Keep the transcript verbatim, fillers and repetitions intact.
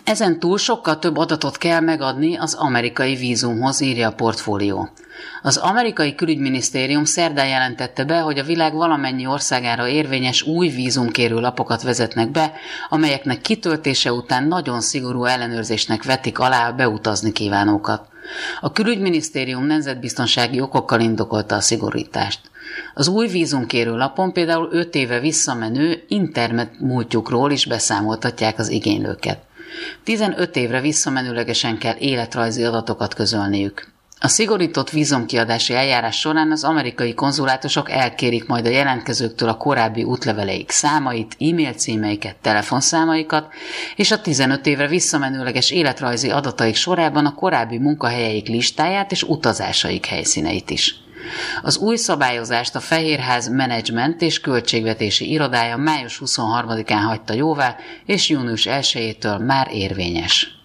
Ezen túl sokkal több adatot kell megadni az amerikai vízumhoz, írja a Portfólió. Az amerikai külügyminisztérium szerdán jelentette be, hogy a világ valamennyi országára érvényes új vízumkérő lapokat vezetnek be, amelyeknek kitöltése után nagyon szigorú ellenőrzésnek vetik alá a beutazni kívánókat. A külügyminisztérium nemzetbiztonsági okokkal indokolta a szigorítást. Az új vízumkérő lapon például öt éve visszamenő internet múltjukról is beszámoltatják az igénylőket. tizenöt évre visszamenőlegesen kell életrajzi adatokat közölniük. A szigorított vízumkiadási eljárás során az amerikai konzulátusok elkérik majd a jelentkezőktől a korábbi útleveleik számait, e-mail címeiket, telefonszámaikat, és a tizenöt évre visszamenőleges életrajzi adataik sorában a korábbi munkahelyeik listáját és utazásaik helyszíneit is. Az új szabályozást a Fehérház menedzsment és költségvetési irodája május huszonharmadikán hagyta jóvá, és június elsejétől már érvényes.